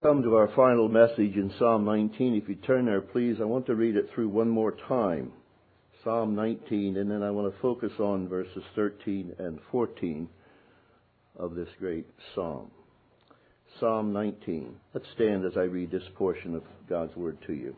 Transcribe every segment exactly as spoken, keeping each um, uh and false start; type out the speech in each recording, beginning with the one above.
Come to our final message in Psalm nineteen. If you turn there, please, I want to read it through one more time. Psalm nineteen, and then I want to focus on verses thirteen and fourteen of this great psalm. Psalm nineteen. Let's stand as I read this portion of God's Word to you.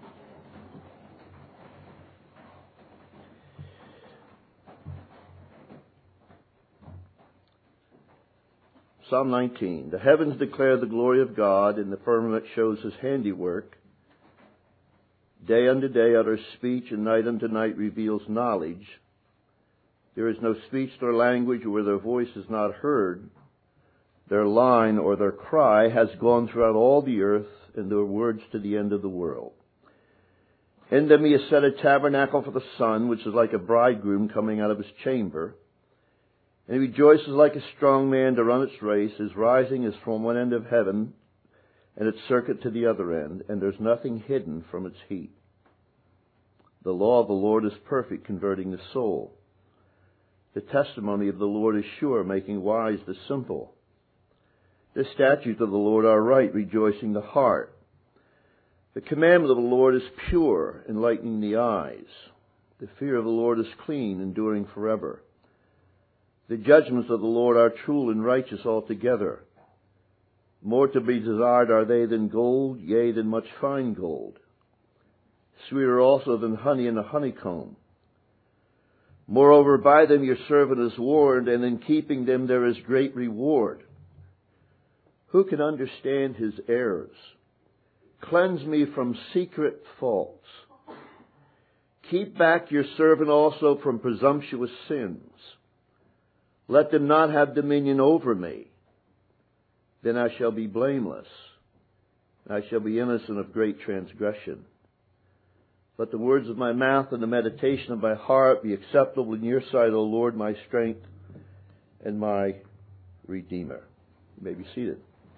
Psalm nineteen. The heavens declare the glory of God, and the firmament shows His handiwork. Day unto day utters speech, and night unto night reveals knowledge. There is no speech nor language where their voice is not heard. Their line or their cry has gone throughout all the earth, and their words to the end of the world. In them He has set a tabernacle for the sun, which is like a bridegroom coming out of his chamber. And He rejoices like a strong man to run its race. His rising is from one end of heaven, and its circuit to the other end, and there's nothing hidden from its heat. The law of the Lord is perfect, converting the soul. The testimony of the Lord is sure, making wise the simple. The statutes of the Lord are right, rejoicing the heart. The commandment of the Lord is pure, enlightening the eyes. The fear of the Lord is clean, enduring forever. The judgments of the Lord are true and righteous altogether. More to be desired are they than gold, yea, than much fine gold. Sweeter also than honey in the honeycomb. Moreover, by them your servant is warned, and in keeping them there is great reward. Who can understand his errors? Cleanse me from secret faults. Keep back your servant also from presumptuous sins. Let them not have dominion over me. Then I shall be blameless. I shall be innocent of great transgression. Let the words of my mouth and the meditation of my heart be acceptable in your sight, O Lord, my strength and my Redeemer. You may be seated.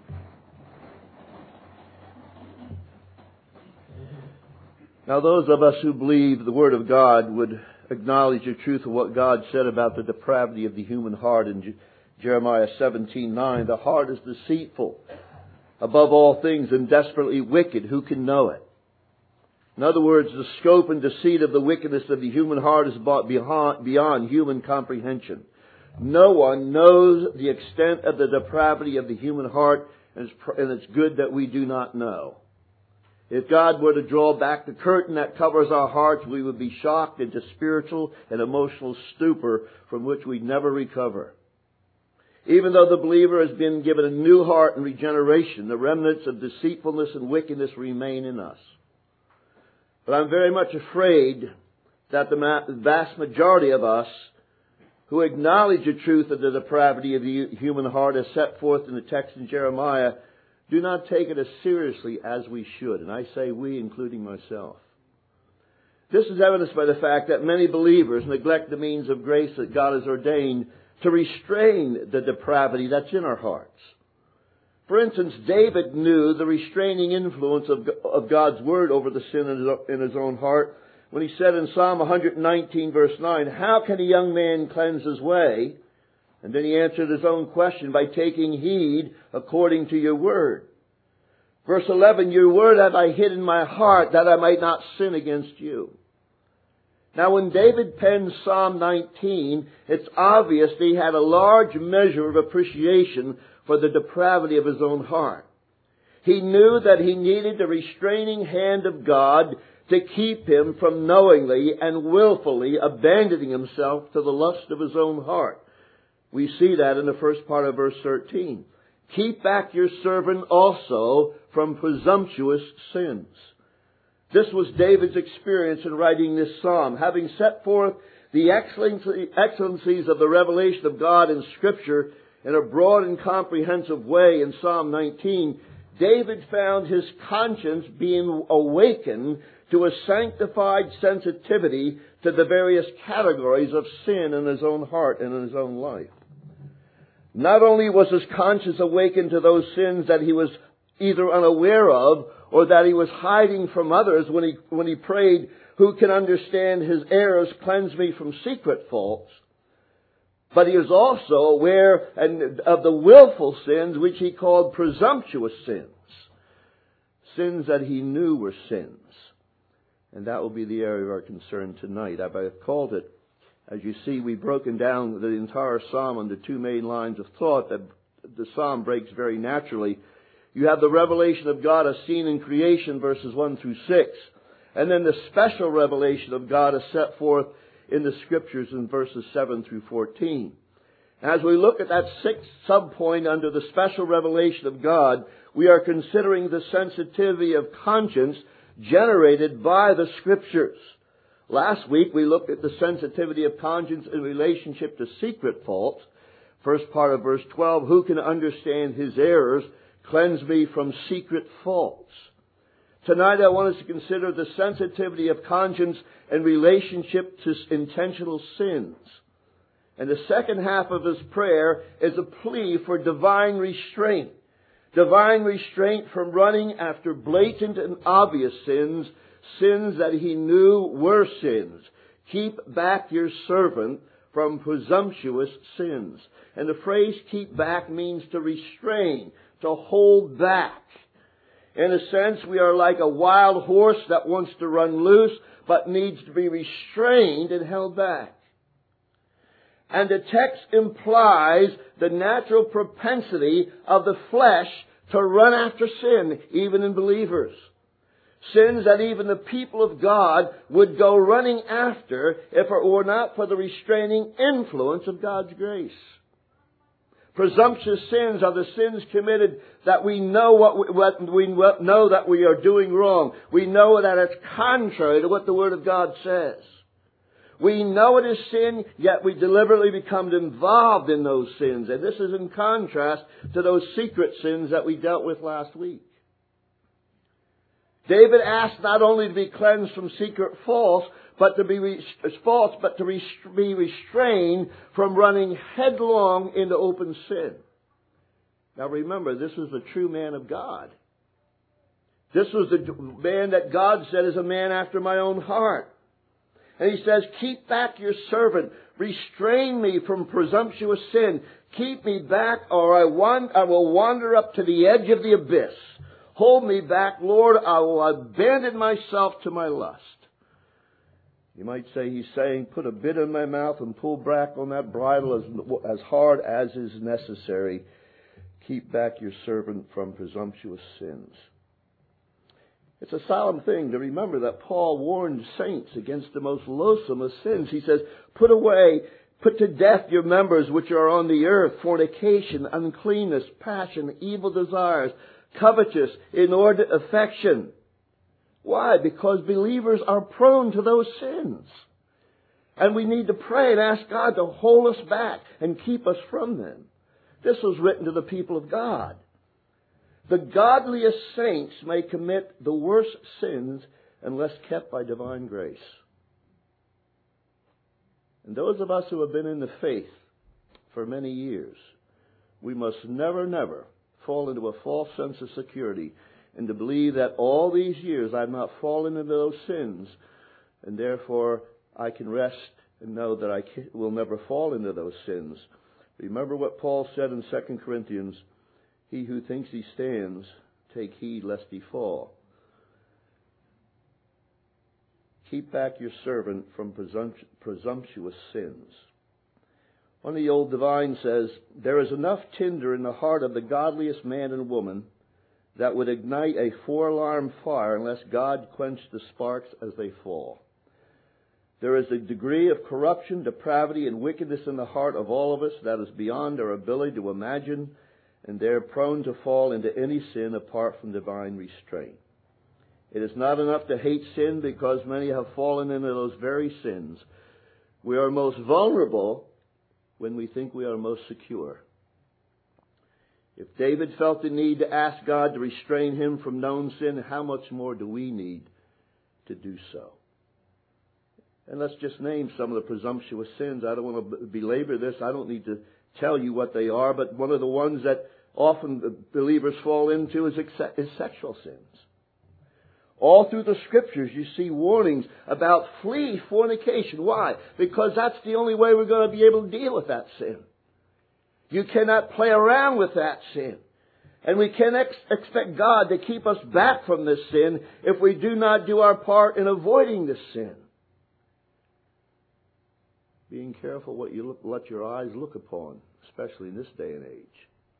Now, those of us who believe the Word of God would acknowledge the truth of what God said about the depravity of the human heart in Jeremiah seventeen nine. The heart is deceitful above all things and desperately wicked. Who can know it? In other words, the scope and deceit of the wickedness of the human heart is beyond human comprehension. No one knows the extent of the depravity of the human heart, and it's good that we do not know. If God were to draw back the curtain that covers our hearts, we would be shocked into spiritual and emotional stupor from which we'd never recover. Even though the believer has been given a new heart and regeneration, the remnants of deceitfulness and wickedness remain in us. But I'm very much afraid that the vast majority of us who acknowledge the truth of the depravity of the human heart as set forth in the text in Jeremiah do not take it as seriously as we should. And I say we, including myself. This is evidenced by the fact that many believers neglect the means of grace that God has ordained to restrain the depravity that's in our hearts. For instance, David knew the restraining influence of, of God's Word over the sin in his, in his own heart when he said in Psalm one nineteen verse nine, "How can a young man cleanse his way?" And then he answered his own question by taking heed according to your word. Verse eleven, "Your word have I hid in my heart that I might not sin against you." Now when David penned Psalm nineteen, it's obvious that he had a large measure of appreciation for the depravity of his own heart. He knew that he needed the restraining hand of God to keep him from knowingly and willfully abandoning himself to the lust of his own heart. We see that in the first part of verse thirteen. Keep back your servant also from presumptuous sins. This was David's experience in writing this psalm. Having set forth the excellencies of the revelation of God in Scripture in a broad and comprehensive way in Psalm nineteen, David found his conscience being awakened to a sanctified sensitivity to the various categories of sin in his own heart and in his own life. Not only was his conscience awakened to those sins that he was either unaware of or that he was hiding from others when he, when he prayed, "Who can understand his errors? Cleanse me from secret faults." But he was also aware of the willful sins which he called presumptuous sins. Sins that he knew were sins. And that will be the area of our concern tonight. I've called it, as you see, we've broken down the entire psalm under two main lines of thought that the psalm breaks very naturally. You have the revelation of God as seen in creation, verses one through six. And then the special revelation of God is set forth in the Scriptures in verses seven through fourteen. As we look at that sixth subpoint under the special revelation of God, we are considering the sensitivity of conscience generated by the Scriptures. Last week we looked at the sensitivity of conscience in relationship to secret faults. First part of verse twelve, who can understand his errors? Cleanse me from secret faults. Tonight I want us to consider the sensitivity of conscience in relationship to intentional sins. And the second half of his prayer is a plea for divine restraint. Divine restraint from running after blatant and obvious sins, sins that he knew were sins. Keep back your servant from presumptuous sins. And the phrase keep back means to restrain, to hold back. In a sense, we are like a wild horse that wants to run loose, but needs to be restrained and held back. And the text implies the natural propensity of the flesh to run after sin, even in believers. Sins that even the people of God would go running after if it were not for the restraining influence of God's grace. Presumptuous sins are the sins committed that we know what we, what we know that we are doing wrong. We know that it's contrary to what the Word of God says. We know it is sin, yet we deliberately become involved in those sins. And this is in contrast to those secret sins that we dealt with last week. David asked not only to be cleansed from secret faults, but to be re- faults, but to re- be restrained from running headlong into open sin. Now remember, this was the true man of God. This was the man that God said is a man after my own heart. And he says, keep back your servant. Restrain me from presumptuous sin. Keep me back or I, want, I will wander up to the edge of the abyss. Hold me back, Lord. I will abandon myself to my lust. You might say he's saying, put a bit in my mouth and pull back on that bridle as, as hard as is necessary. Keep back your servant from presumptuous sins. It's a solemn thing to remember that Paul warned saints against the most loathsome of sins. He says, put away, put to death your members which are on the earth, fornication, uncleanness, passion, evil desires, covetous, inordinate affection. Why? Because believers are prone to those sins. And we need to pray and ask God to hold us back and keep us from them. This was written to the people of God. The godliest saints may commit the worst sins unless kept by divine grace. And those of us who have been in the faith for many years, we must never, never fall into a false sense of security and to believe that all these years I've not fallen into those sins and therefore I can rest and know that I will never fall into those sins. Remember what Paul said in Second Corinthians, he who thinks he stands, take heed lest he fall. Keep back your servant from presumpt- presumptuous sins. One of the old divines says, there is enough tinder in the heart of the godliest man and woman that would ignite a four-alarm fire unless God quenched the sparks as they fall. There is a degree of corruption, depravity, and wickedness in the heart of all of us that is beyond our ability to imagine, and they're prone to fall into any sin apart from divine restraint. It is not enough to hate sin because many have fallen into those very sins. We are most vulnerable when we think we are most secure. If David felt the need to ask God to restrain him from known sin, how much more do we need to do so? And let's just name some of the presumptuous sins. I don't want to belabor this. I don't need to tell you what they are, but one of the ones that often believers fall into is, is sexual sins. All through the Scriptures you see warnings about flee fornication. Why? Because that's the only way we're going to be able to deal with that sin. You cannot play around with that sin. And we can ex- expect God to keep us back from this sin if we do not do our part in avoiding this sin. Being careful what you look, let your eyes look upon, especially in this day and age.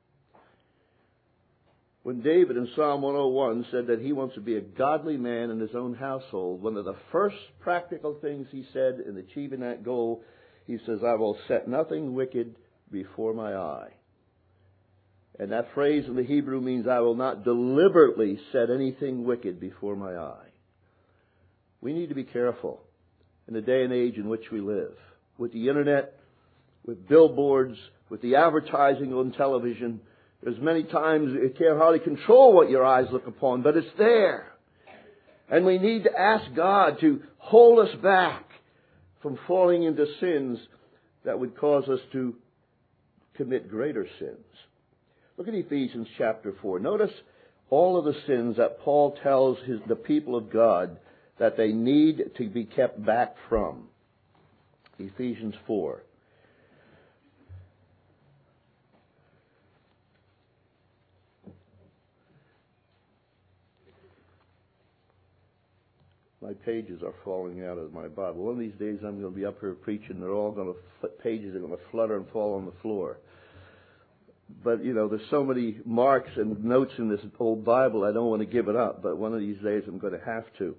When David in Psalm one oh one said that he wants to be a godly man in his own household, one of the first practical things he said in achieving that goal, he says, I will set nothing wicked before my eye. And that phrase in the Hebrew means I will not deliberately set anything wicked before my eye. We need to be careful in the day and age in which we live. With the internet, with billboards, with the advertising on television, there's many times you can't hardly control what your eyes look upon, but it's there. And we need to ask God to hold us back from falling into sins that would cause us to commit greater sins. Look at Ephesians chapter four. Notice all of the sins that Paul tells his, the people of God that they need to be kept back from. Ephesians four. My pages are falling out of my Bible. One of these days I'm going to be up here preaching. They're all going to, pages are going to flutter and fall on the floor. But, you know, there's so many marks and notes in this old Bible, I don't want to give it up. But one of these days I'm going to have to.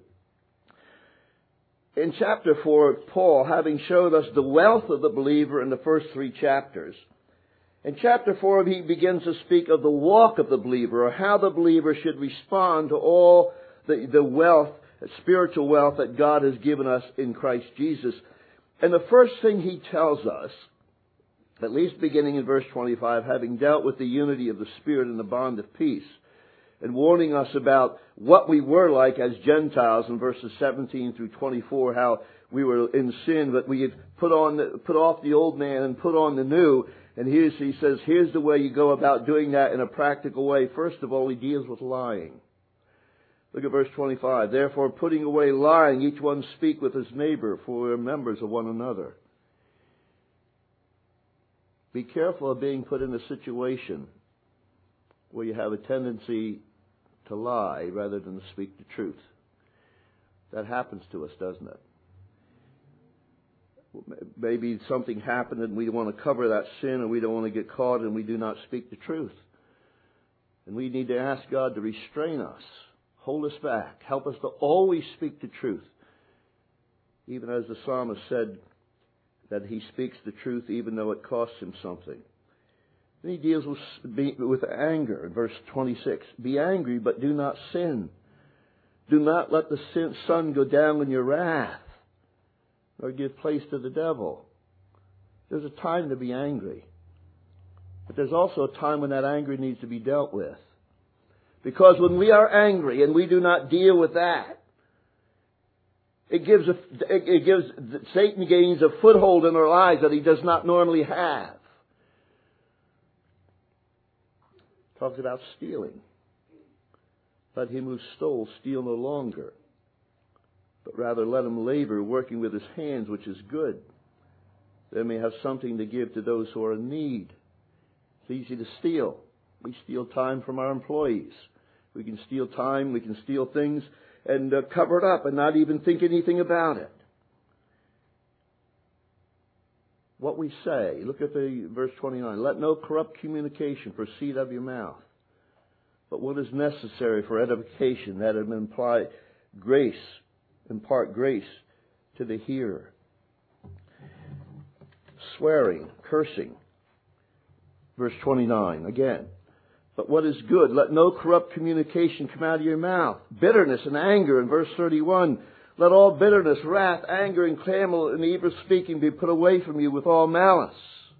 In chapter four, Paul, having showed us the wealth of the believer in the first three chapters, in chapter four he begins to speak of the walk of the believer, or how the believer should respond to all the, the wealth, spiritual wealth that God has given us in Christ Jesus. And the first thing he tells us, at least beginning in verse twenty-five, having dealt with the unity of the Spirit and the bond of peace, and warning us about what we were like as Gentiles in verses seventeen through twenty-four, how we were in sin, but we had put on, the, put off the old man and put on the new. And here's, he says, here's the way you go about doing that in a practical way. First of all, he deals with lying. Look at verse twenty-five. Therefore, putting away lying, each one speak with his neighbor, for we are members of one another. Be careful of being put in a situation where you have a tendency to lie rather than to speak the truth. That happens to us, doesn't it? Maybe something happened and we want to cover that sin and we don't want to get caught and we do not speak the truth. And we need to ask God to restrain us, hold us back, help us to always speak the truth. Even as the psalmist said that he speaks the truth even though it costs him something. Then he deals with, with anger in verse twenty-six. Be angry, but do not sin. Do not let the sin, sun go down in your wrath, nor give place to the devil. There's a time to be angry. But there's also a time when that anger needs to be dealt with. Because when we are angry and we do not deal with that, it gives, a, it gives Satan gains a foothold in our lives that he does not normally have. Talks about stealing. Let him who stole steal no longer, but rather let him labor, working with his hands, which is good. They may have something to give to those who are in need. It's easy to steal. We steal time from our employees. We can steal time, we can steal things, and uh, cover it up and not even think anything about it. What we say, look at the verse twenty-nine. Let no corrupt communication proceed out of your mouth, but what is necessary for edification, that it imply grace, impart grace to the hearer. Swearing, cursing. Verse twenty-nine, again. But what is good, let no corrupt communication come out of your mouth. Bitterness and anger in verse thirty-one. Let all bitterness, wrath, anger, and clamor and evil speaking be put away from you with all malice.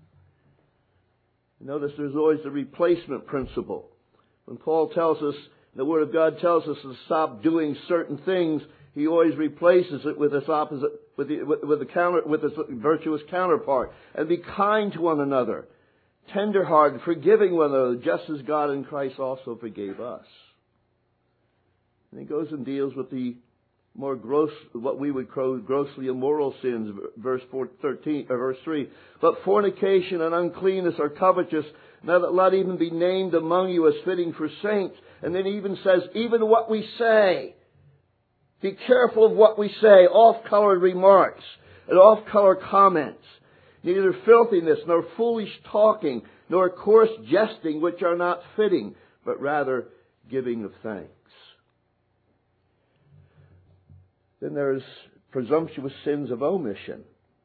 Notice there's always the replacement principle. When Paul tells us, the Word of God tells us to stop doing certain things, he always replaces it with its opposite, with the, with, with the counter, with its virtuous counterpart. And be kind to one another, tender-hearted, forgiving one another, just as God in Christ also forgave us. And he goes and deals with the more gross, what we would call grossly immoral sins, verse four, thirteen, or verse three. But fornication and uncleanness or covetous, Let not even be named among you as fitting for saints. And then he even says, even what we say. Be careful of what we say. Off-colored remarks and off-color comments. Neither filthiness, nor foolish talking, nor coarse jesting, which are not fitting, but rather giving of thanks. Then there's presumptuous sins of omission.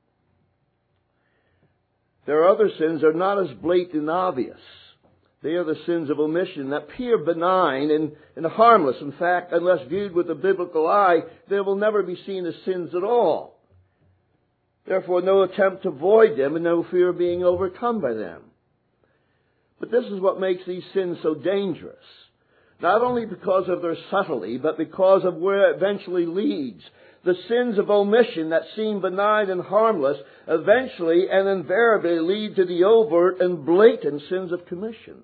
There are other sins that are not as blatant and obvious. They are the sins of omission that appear benign and, and harmless. In fact, unless viewed with a biblical eye, they will never be seen as sins at all. Therefore, no attempt to avoid them and no fear of being overcome by them. But this is what makes these sins so dangerous. Not only because of their subtlety, but because of where it eventually leads. The sins of omission that seem benign and harmless eventually and invariably lead to the overt and blatant sins of commission.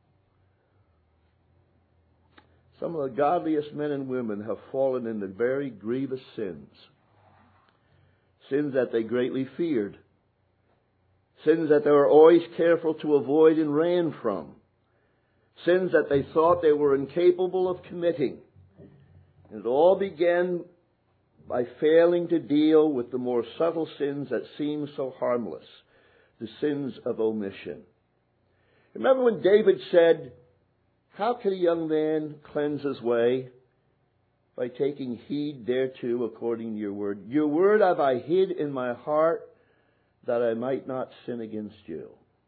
Some of the godliest men and women have fallen into very grievous sins. Sins that they greatly feared. Sins that they were always careful to avoid and ran from. Sins that they thought they were incapable of committing. And it all began by failing to deal with the more subtle sins that seem so harmless. The sins of omission. Remember when David said, how can a young man cleanse his way? By taking heed thereto according to your word. Your word have I hid in my heart that I might not sin against you.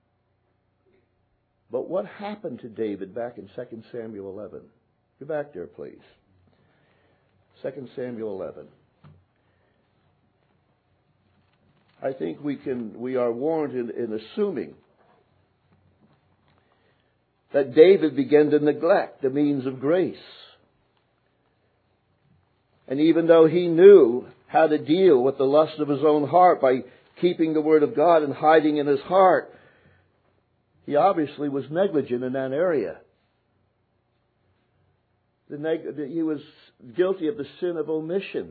But what happened to David back in Second Samuel eleven? Go back there, please. Second Samuel eleven. I think we can, we are warranted in assuming that David began to neglect the means of grace. And even though he knew how to deal with the lust of his own heart by keeping the Word of God and hiding in his heart, he obviously was negligent in that area. The neg- he was guilty of the sin of omission.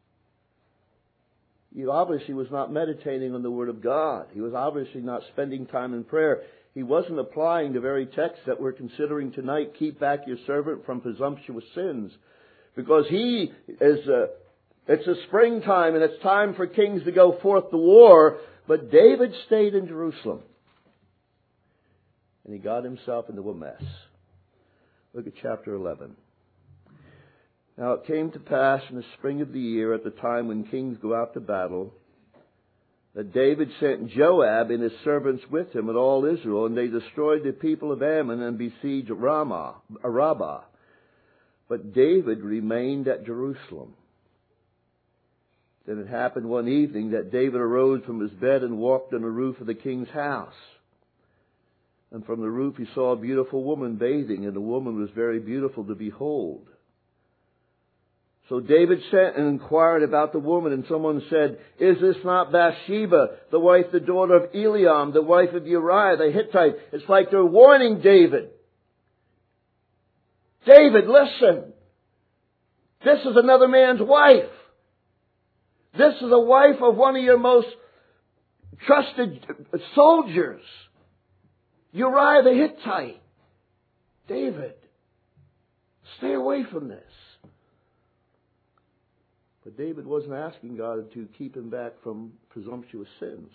He obviously was not meditating on the Word of God. He was obviously not spending time in prayer. He wasn't applying the very text that we're considering tonight, keep back your servant from presumptuous sins. Because he is, a, it's a springtime and it's time for kings to go forth to war. But David stayed in Jerusalem. And he got himself into a mess. Look at chapter eleven. Now it came to pass in the spring of the year, at the time when kings go out to battle, that David sent Joab and his servants with him and all Israel, and they destroyed the people of Ammon and besieged Ramah, Rabbah. But David remained at Jerusalem. Then it happened one evening that David arose from his bed and walked on the roof of the king's house. And from the roof he saw a beautiful woman bathing, and the woman was very beautiful to behold. So David sent and inquired about the woman, and someone said, is this not Bathsheba, the wife, the daughter of Eliam, the wife of Uriah the Hittite? It's like they're warning David. David, listen. This is another man's wife. This is a wife of one of your most trusted soldiers. Uriah the Hittite. David, stay away from this. But David wasn't asking God to keep him back from presumptuous sins.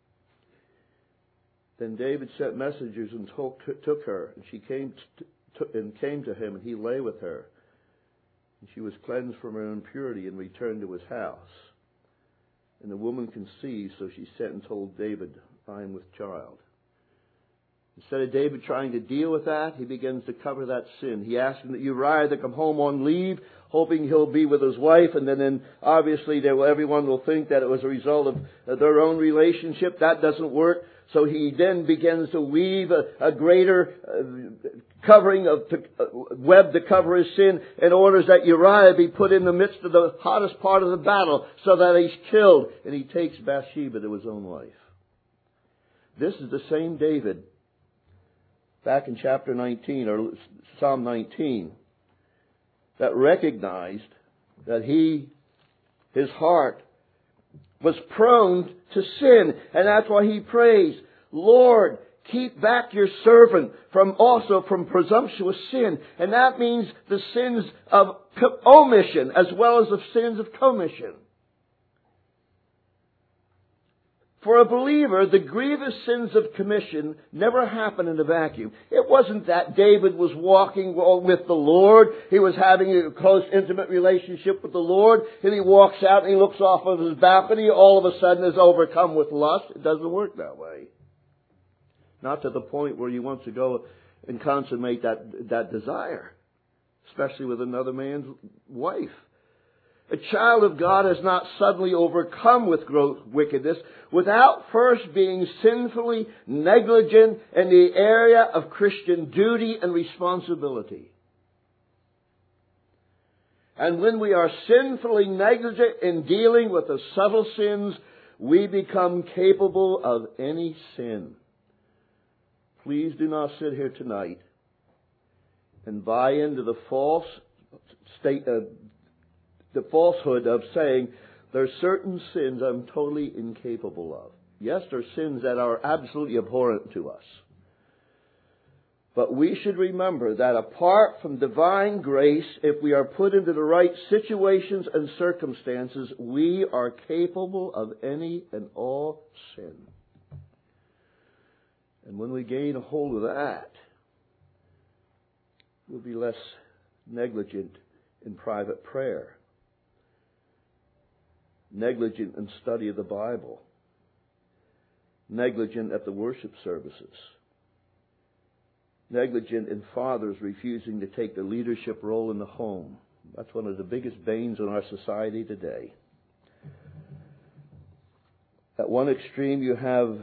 Then David sent messengers and took, took her, and she came to, and came to him, and he lay with her. And she was cleansed from her impurity and returned to his house. And the woman conceived, so she sent and told David, I am with child. Instead of David trying to deal with that, he begins to cover that sin. He asks Uriah to come home on leave, hoping he'll be with his wife, and then, then obviously they will, everyone will think that it was a result of their own relationship. That doesn't work. So he then begins to weave a, a greater uh, covering of to, uh, web to cover his sin, and orders that Uriah be put in the midst of the hottest part of the battle so that he's killed, and he takes Bathsheba to his own wife. This is the same David back in chapter nineteen, or Psalm nineteen, that recognized that he, his heart, was prone to sin. And that's why he prays, Lord, keep back your servant from also from presumptuous sin. And that means the sins of omission as well as the sins of commission. For a believer, the grievous sins of commission never happen in a vacuum. It wasn't that David was walking with the Lord. He was having a close, intimate relationship with the Lord. And he walks out and he looks off of his balcony. All of a sudden is overcome with lust. It doesn't work that way. Not to the point where you want to go and consummate that, that desire. Especially with another man's wife. A child of God is not suddenly overcome with gross wickedness without first being sinfully negligent in the area of Christian duty and responsibility. And when we are sinfully negligent in dealing with the subtle sins, we become capable of any sin. Please do not sit here tonight and buy into the false state of the falsehood of saying there are certain sins I'm totally incapable of. Yes, there are sins that are absolutely abhorrent to us. But we should remember that apart from divine grace, if we are put into the right situations and circumstances, we are capable of any and all sin. And when we gain a hold of that, we'll be less negligent in private prayer. Negligent in study of the Bible. Negligent at the worship services. Negligent in fathers refusing to take the leadership role in the home. That's one of the biggest banes in our society today. At one extreme you have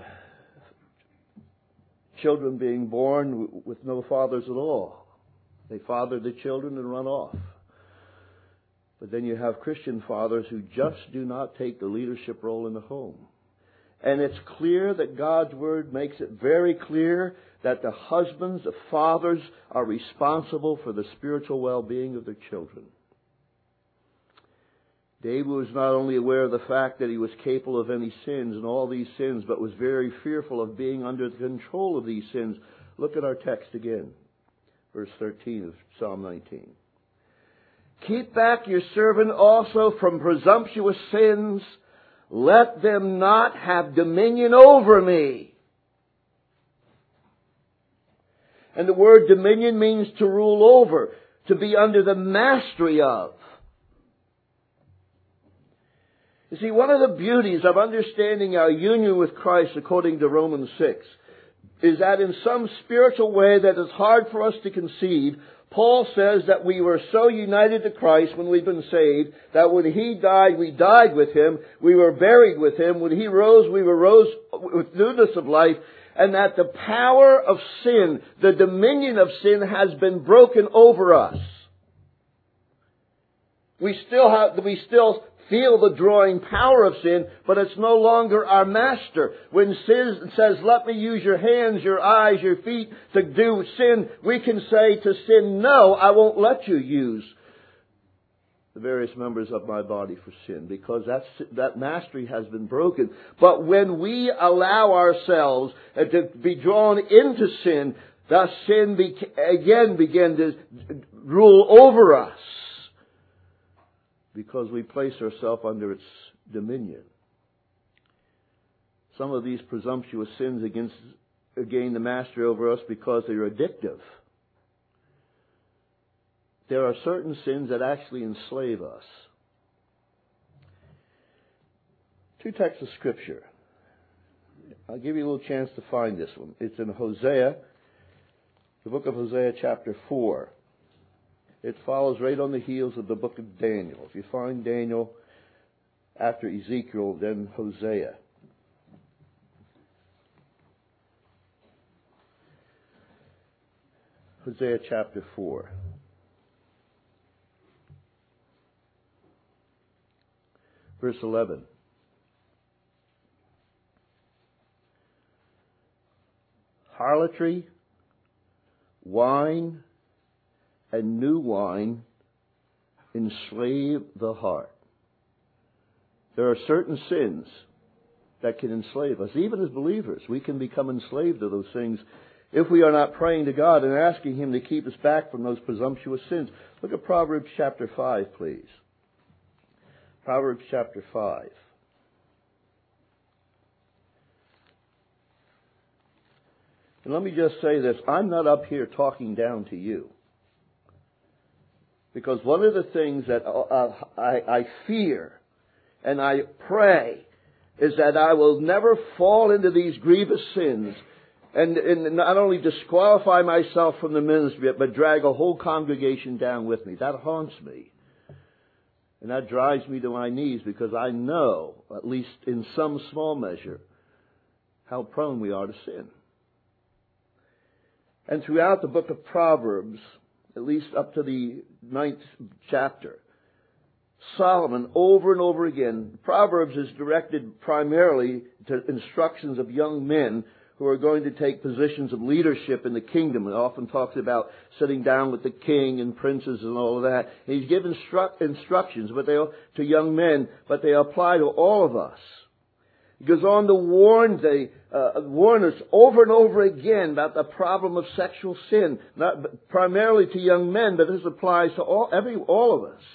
children being born with no fathers at all. They father the children and run off. But then you have Christian fathers who just do not take the leadership role in the home. And it's clear that God's Word makes it very clear that the husbands, the fathers, are responsible for the spiritual well-being of their children. David was not only aware of the fact that he was capable of any sins and all these sins, but was very fearful of being under the control of these sins. Look at our text again. Verse thirteen of Psalm nineteen. Keep back your servant also from presumptuous sins. Let them not have dominion over me. And the word dominion means to rule over, to be under the mastery of. You see, one of the beauties of understanding our union with Christ according to Romans six is that in some spiritual way that is hard for us to conceive, Paul says that we were so united to Christ when we've been saved that when He died, we died with Him. We were buried with Him. When He rose, we were rose with newness of life. And that the power of sin, the dominion of sin has been broken over us. We still have, we still feel the drawing power of sin, but it's no longer our master. When sin says, let me use your hands, your eyes, your feet to do sin, we can say to sin, no, I won't let you use the various members of my body for sin, because that's, that mastery has been broken. But when we allow ourselves to be drawn into sin, thus sin be, again began to rule over us, because we place ourselves under its dominion. Some of these presumptuous sins against, gain the mastery over us because they're addictive. There are certain sins that actually enslave us. Two texts of Scripture. I'll give you a little chance to find this one. It's in Hosea, the book of Hosea chapter four. It follows right on the heels of the book of Daniel. If you find Daniel after Ezekiel, then Hosea. Hosea chapter four. Verse eleven. Harlotry, wine, and new wine enslave the heart. There are certain sins that can enslave us. Even as believers, we can become enslaved to those things if we are not praying to God and asking Him to keep us back from those presumptuous sins. Look at Proverbs chapter five, please. Proverbs chapter five. And let me just say this. I'm not up here talking down to you. Because one of the things that uh, I, I fear and I pray is that I will never fall into these grievous sins and, and not only disqualify myself from the ministry, but drag a whole congregation down with me. That haunts me. And that drives me to my knees because I know, at least in some small measure, how prone we are to sin. And throughout the book of Proverbs, at least up to the ninth chapter, Solomon, over and over again, Proverbs is directed primarily to instructions of young men who are going to take positions of leadership in the kingdom. It often talks about sitting down with the king and princes and all of that. And he's given instru- instructions but they, to young men, but they apply to all of us. He goes on to warn, they, uh, warn us over and over again about the problem of sexual sin, not primarily to young men, but this applies to all, every, all of us.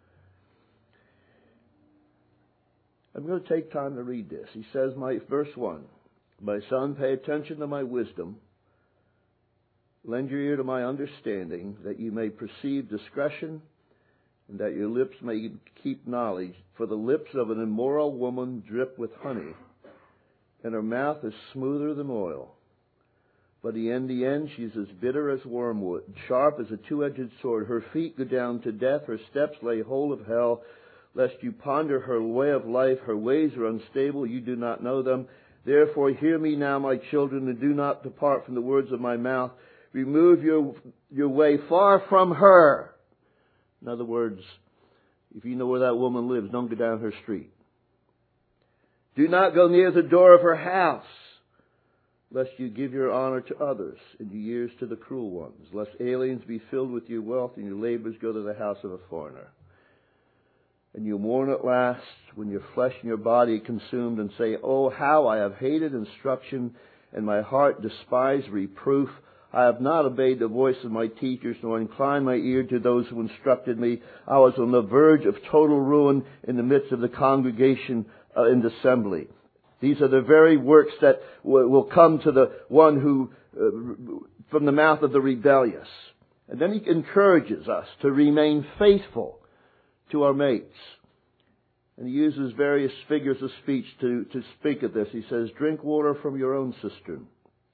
I'm going to take time to read this. He says, my verse one, my son, pay attention to my wisdom. Lend your ear to my understanding, that you may perceive discretion, and that your lips may keep knowledge. For the lips of an immoral woman drip with honey, and her mouth is smoother than oil. But in the end she is as bitter as wormwood, sharp as a two-edged sword. Her feet go down to death, her steps lay hold of hell. Lest you ponder her way of life, her ways are unstable, you do not know them. Therefore hear me now, my children, and do not depart from the words of my mouth. Remove your, your way far from her. In other words, if you know where that woman lives, don't go down her street. Do not go near the door of her house, lest you give your honor to others and your years to the cruel ones, lest aliens be filled with your wealth and your labors go to the house of a foreigner. And you mourn at last when your flesh and your body are consumed and say, oh, how I have hated instruction and my heart despised reproof. I have not obeyed the voice of my teachers, nor inclined my ear to those who instructed me. I was on the verge of total ruin in the midst of the congregation uh, in the assembly. These are the very works that w- will come to the one who, uh, from the mouth of the rebellious. And then he encourages us to remain faithful to our mates. And he uses various figures of speech to, to speak of this. He says, drink water from your own cistern,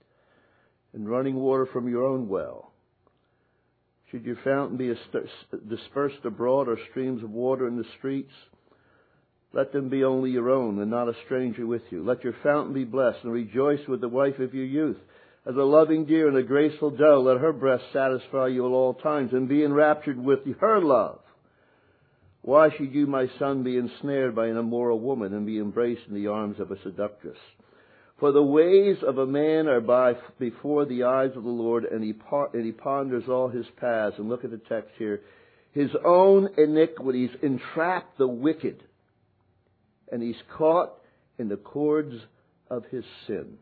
and running water from your own well. Should your fountain be dispersed abroad, or streams of water in the streets, let them be only your own, and not a stranger with you. Let your fountain be blessed, and rejoice with the wife of your youth. As a loving deer and a graceful doe, let her breast satisfy you at all times, and be enraptured with her love. Why should you, my son, be ensnared by an immoral woman, and be embraced in the arms of a seductress? For the ways of a man are by before the eyes of the Lord, and he, par- and he ponders all his paths. And look at the text here. His own iniquities entrap the wicked, and he's caught in the cords of his sin.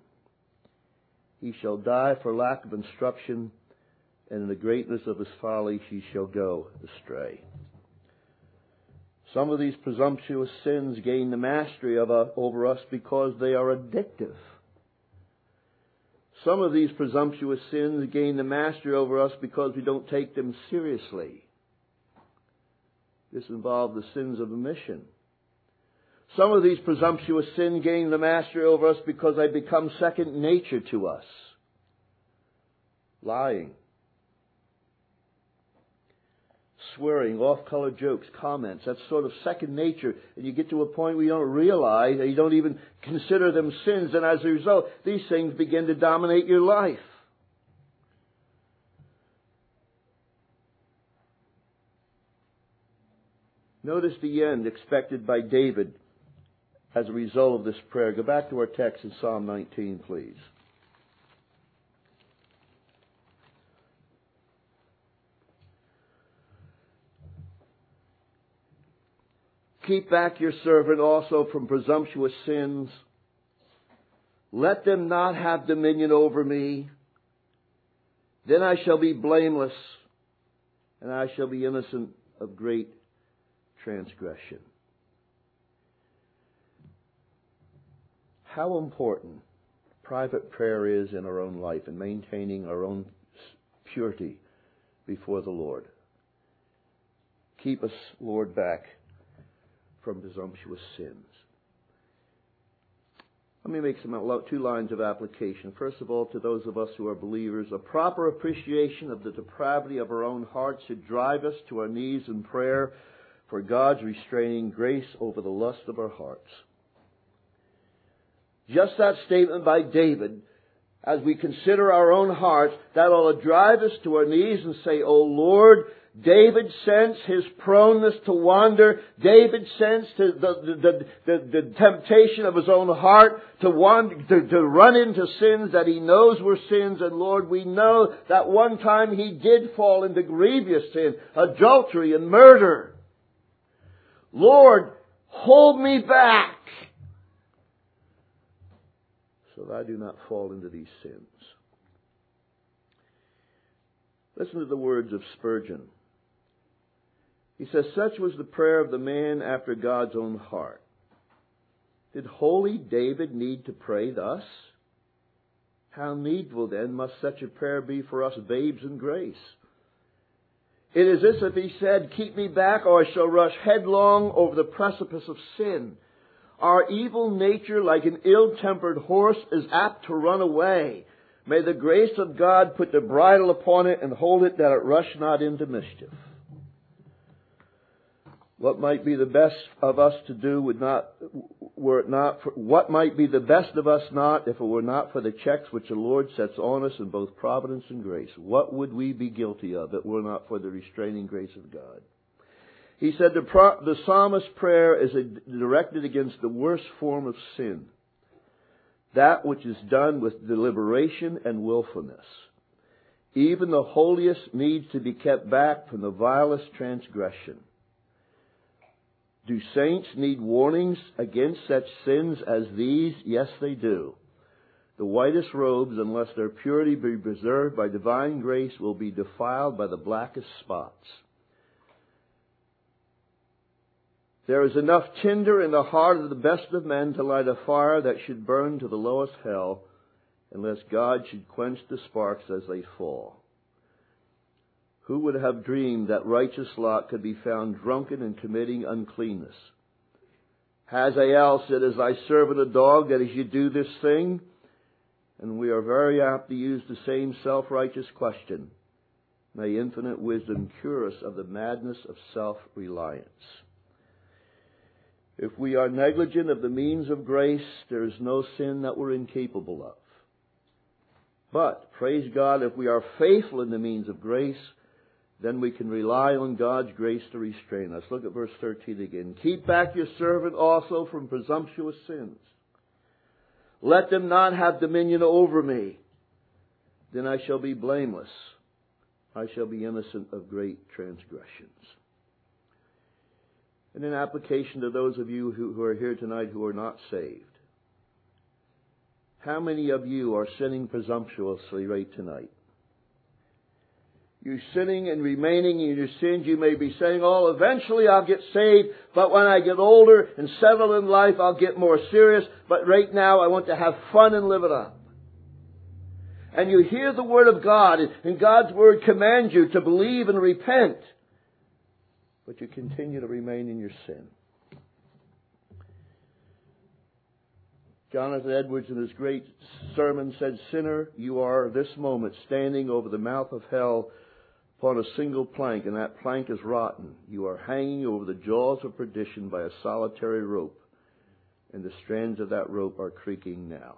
He shall die for lack of instruction, and in the greatness of his folly he shall go astray. Some of these presumptuous sins gain the mastery of, uh, over us because they are addictive. Some of these presumptuous sins gain the mastery over us because we don't take them seriously. This involves the sins of omission. Some of these presumptuous sins gain the mastery over us because they become second nature to us. Lying, swearing, off-color jokes, comments. That's sort of second nature. And you get to a point where you don't realize, and you don't even consider them sins. And as a result, these things begin to dominate your life. Notice the end expected by David as a result of this prayer. Go back to our text in Psalm nineteen, please. Keep back your servant also from presumptuous sins, Let them not have dominion over me. Then I shall be blameless, and I shall be innocent of great transgression. How important private prayer is in our own life and maintaining our own purity before the Lord. Keep us, Lord, back from presumptuous sins. Let me make some two lines of application. First of all, to those of us who are believers, a proper appreciation of the depravity of our own hearts should drive us to our knees in prayer for God's restraining grace over the lust of our hearts. Just that statement by David, as we consider our own hearts, that ought to drive us to our knees and say, "O Lord," David sensed his proneness to wander. David sensed the, the, the, the, the temptation of his own heart to, wander, to, to run into sins that he knows were sins. And Lord, we know that one time he did fall into grievous sin, adultery and murder. Lord, hold me back so that I do not fall into these sins. Listen to the words of Spurgeon. He says, "Such was the prayer of the man after God's own heart." Did holy David need to pray thus? How needful then must such a prayer be for us babes in grace? It is as if he said, "Keep me back, or I shall rush headlong over the precipice of sin." Our evil nature, like an ill-tempered horse, is apt to run away. May the grace of God put the bridle upon it and hold it that it rush not into mischief. What might be the best of us to do would not, were it not for, what might be the best of us not if it were not for the checks which the Lord sets on us in both providence and grace? What would we be guilty of if it were not for the restraining grace of God? He said the, pro, the psalmist's prayer is a, directed against the worst form of sin, that which is done with deliberation and willfulness. Even the holiest needs to be kept back from the vilest transgression. Do saints need warnings against such sins as these? Yes, they do. The whitest robes, unless their purity be preserved by divine grace, will be defiled by the blackest spots. There is enough tinder in the heart of the best of men to light a fire that should burn to the lowest hell, unless God should quench the sparks as they fall. Who would have dreamed that righteous Lot could be found drunken and committing uncleanness? Hazael said, "Is thy servant a dog that he should do this thing?" And we are very apt to use the same self-righteous question. May infinite wisdom cure us of the madness of self-reliance. If we are negligent of the means of grace, there is no sin that we're incapable of. But, praise God, if we are faithful in the means of grace, then we can rely on God's grace to restrain us. Look at verse thirteen again. "Keep back your servant also from presumptuous sins. Let them not have dominion over me. Then I shall be blameless. I shall be innocent of great transgressions." And in application to those of you who, who are here tonight who are not saved, how many of you are sinning presumptuously right tonight? You're sinning and remaining in your sins. You may be saying, "Oh, eventually I'll get saved, but when I get older and settle in life, I'll get more serious. But right now I want to have fun and live it up." And you hear the Word of God, and God's Word commands you to believe and repent. But you continue to remain in your sin. Jonathan Edwards in his great sermon said, "Sinner, you are this moment standing over the mouth of hell upon a single plank, and that plank is rotten. You are hanging over the jaws of perdition by a solitary rope, and the strands of that rope are creaking now."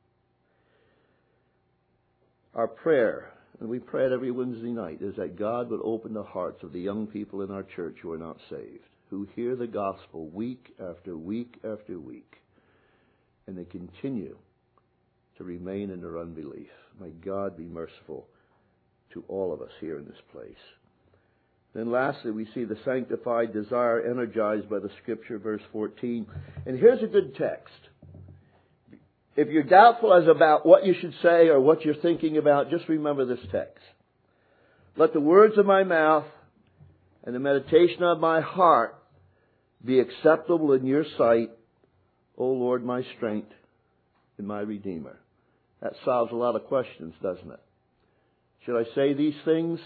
Our prayer, and we pray it every Wednesday night, is that God would open the hearts of the young people in our church who are not saved, who hear the gospel week after week after week, and they continue to remain in their unbelief. May God be merciful to all of us here in this place. Then lastly, we see the sanctified desire energized by the Scripture, verse fourteen. And here's a good text. if you're doubtful as about what you should say or what you're thinking about, just remember this text. Let the words of my mouth and the meditation of my heart be acceptable in your sight, O Lord, my strength and my Redeemer. That solves a lot of questions, doesn't it? Should I say these things?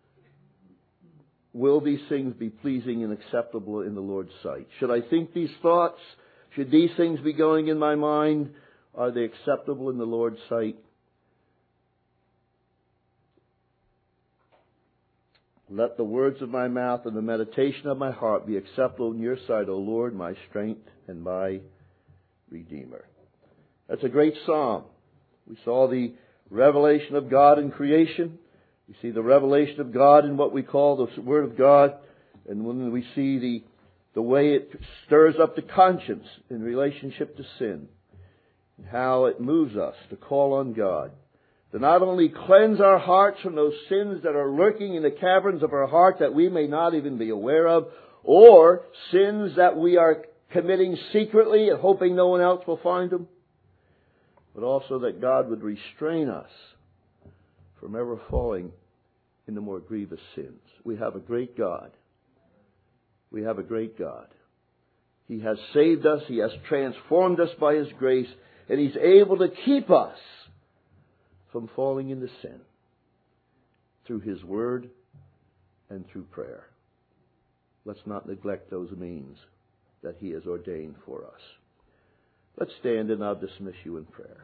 Will these things be pleasing and acceptable in the Lord's sight? Should I think these thoughts? Should these things be going in my mind? Are they acceptable in the Lord's sight? Let the words of my mouth and the meditation of my heart be acceptable in your sight, O Lord, my strength and my Redeemer. That's a great psalm. We saw the revelation of God in creation. We see the revelation of God in what we call the Word of God. And when we see the, the way it stirs up the conscience in relationship to sin, and how it moves us to call on God, to not only cleanse our hearts from those sins that are lurking in the caverns of our heart that we may not even be aware of, or sins that we are committing secretly and hoping no one else will find them, but also that God would restrain us from ever falling into more grievous sins. We have a great God. We have a great God. He has saved us. He has transformed us by His grace, and He's able to keep us from falling into sin through His Word and through prayer. Let's not neglect those means that He has ordained for us. Let's stand and I'll dismiss you in prayer.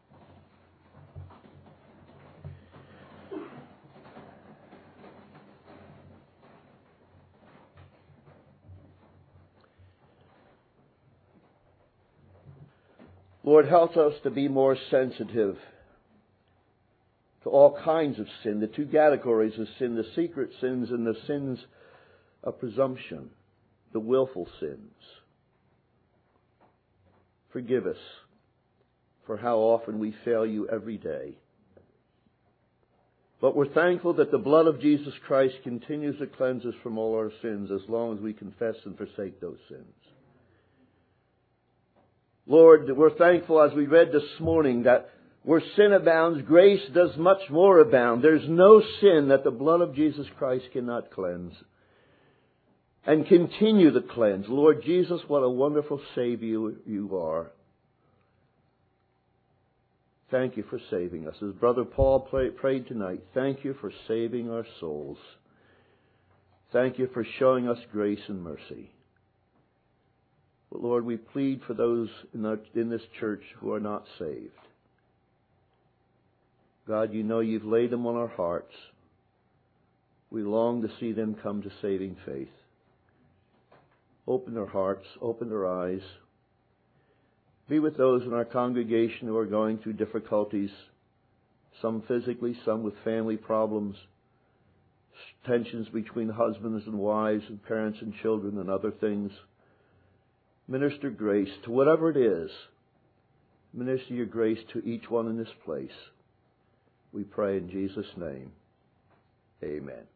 Lord, help us to be more sensitive to all kinds of sin, the two categories of sin, the secret sins and the sins of presumption, the willful sins. Forgive us for how often we fail you every day. But we're thankful that the blood of Jesus Christ continues to cleanse us from all our sins as long as we confess and forsake those sins. Lord, we're thankful as we read this morning that where sin abounds, grace does much more abound. There's no sin that the blood of Jesus Christ cannot cleanse and continue to cleanse. Lord Jesus, what a wonderful Savior you are. Thank you for saving us. As Brother Paul prayed tonight, thank you for saving our souls. Thank you for showing us grace and mercy. But Lord, we plead for those in, our, in this church who are not saved. God, you know you've laid them on our hearts. We long to see them come to saving faith. Open their hearts, open their eyes. Be with those in our congregation who are going through difficulties, some physically, some with family problems, tensions between husbands and wives and parents and children and other things. Minister grace to whatever it is. Minister your grace to each one in this place. We pray in Jesus' name. Amen.